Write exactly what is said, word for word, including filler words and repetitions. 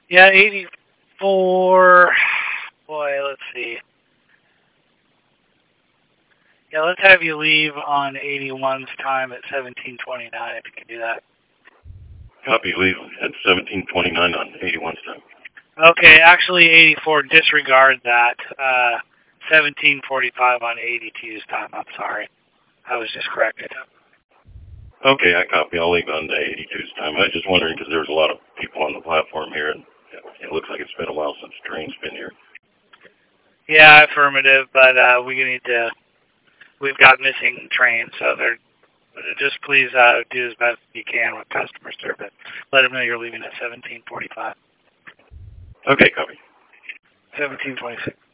Yeah, eighty-four. Boy, let's see. Yeah, let's have you leave on eighty-one's time at seventeen twenty-nine if you can do that. Copy, leave at seventeen twenty-nine on eighty-one's time. Okay, actually eighty-four, disregard that. Uh, seventeen forty-five on eighty-two's time, I'm sorry. I was just corrected. Okay, I copy. I'll leave on the eighty-two's time. I was just wondering because there's a lot of people on the platform here, and it looks like it's been a while since the train's been here. Yeah, affirmative, but uh, we need to, we've got missing trains, so they're, just please uh, do as best you can with customer service. Let them know you're leaving at seventeen forty-five. Okay, copy. seventeen twenty-six.